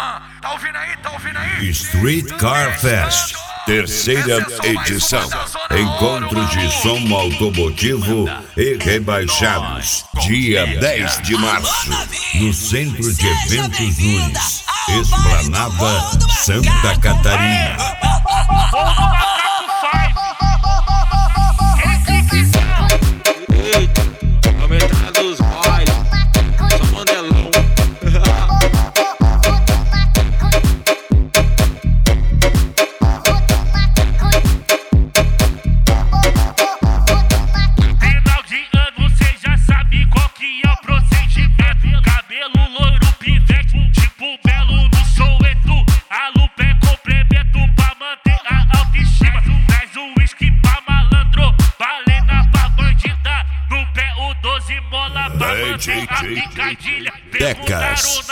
Tá ouvindo aí? Tá ouvindo aí? Street Car Fest, terceira edição. Encontros de som automotivo e rebaixados. Dia 10 de março, no Centro de Eventos Nunes, Esplanada, Santa Catarina. Decas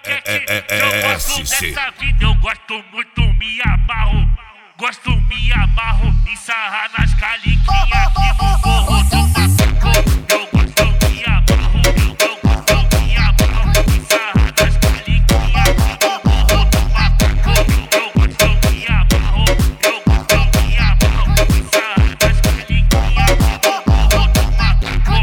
SC. Eu gosto muito, me amarro. Gosto, me amarro em sarrar nas caliquinhas aqui no morro do Macaco. Eu gosto, me amarro. Eu gosto, me amarro em sarrar nas caliquinhas aqui no morro do Macaco. Eu gosto, me amarro. Eu gosto, me amarro em sarrar nas caliquinhas aqui no morro do Macaco.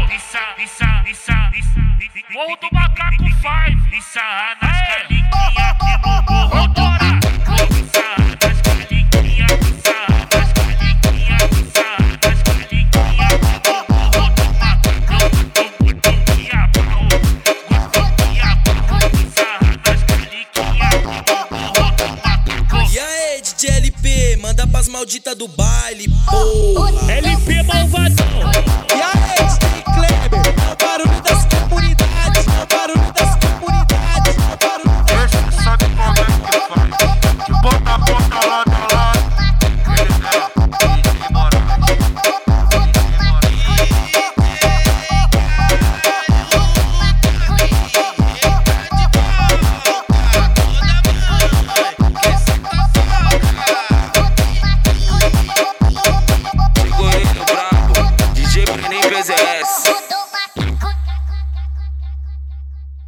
Morro do Macaco 5. Sarrar nas caliquinhas aqui no morro do Macaco. Sarrar nas caliquinhas, sarrar nas caliquinhas, sarrar nas caliquinhas aqui no morro do Macaco. Eu gosto muito, me amarro. Gosto, me amarro em sarrar nas caliquinhas aqui no morro do Macaco. E aí, DJ LP, manda pras malditas do baile, porra. LP malvadão.